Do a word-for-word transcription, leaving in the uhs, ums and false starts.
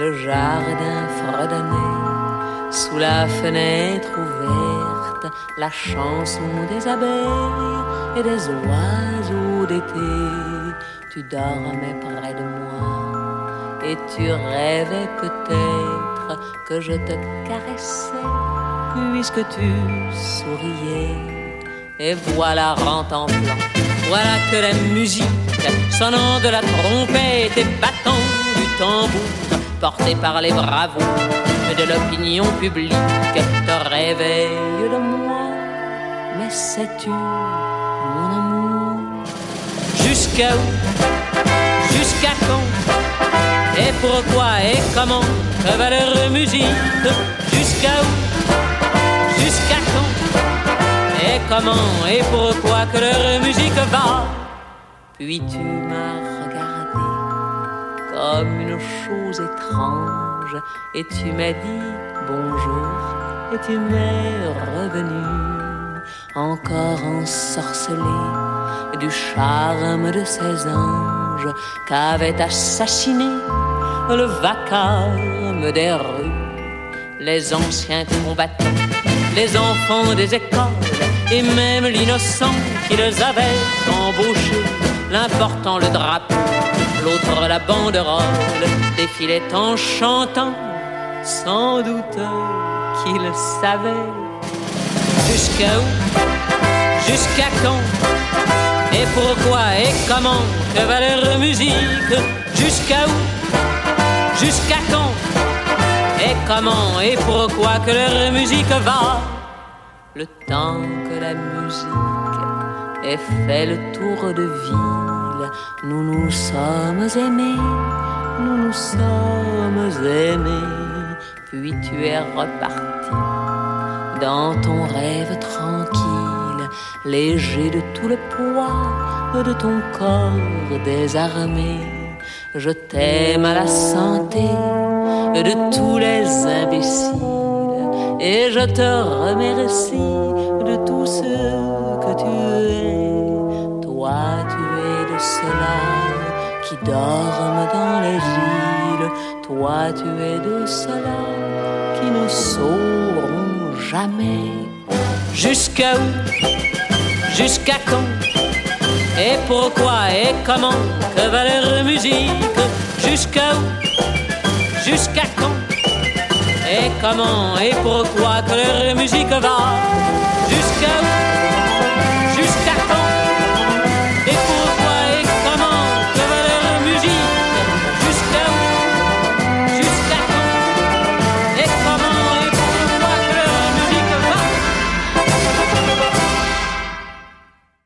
le jardin fredonnait, sous la fenêtre ouverte, la chanson des abeilles et des oiseaux d'été. Tu dormais près de moi et tu rêvais peut-être que je te caressais, puisque tu souriais. Et voilà rentre en flanc, voilà que la musique sonnant de la trompette et battant du tambour, porté par les bravos de l'opinion publique, te réveille de moi. Mais sais-tu, mon amour, jusqu'à où, jusqu'à quand, et pourquoi et comment, que va leur musique, jusqu'à où, jusqu'à quand, et comment et pourquoi que leur musique va. Puis tu m'as regardé comme une chose étrange et tu m'as dit bonjour et tu m'es revenu, encore ensorcelé du charme de ces anges qu'avait assassiné le vacarme des rues. Les anciens combattants, les enfants des écoles et même l'innocent qui les avait embauchés, l'important le drapeau, l'autre la banderole, défilait en chantant, sans doute qu'ils savaient. Jusqu'à où, jusqu'à quand, et pourquoi et comment, que va leur musique, jusqu'à où, jusqu'à quand, et comment et pourquoi que leur musique va. Le temps que la musique ait fait le tour de ville, nous nous sommes aimés, nous nous sommes aimés. Puis tu es reparti dans ton rêve tranquille, léger de tout le poids de ton corps désarmé. Je t'aime à la santé de tous les imbéciles et je te remercie de tout ce que tu es. Toi, tu es de ceux-là qui dorment dans les îles. Toi, tu es de ceux-là qui ne sauront jamais. Jusqu'à où, jusqu'à quand, et pourquoi et comment, que va leur musique, jusqu'à où, jusqu'à quand, et comment et pourquoi que leur musique va, jusqu'à où.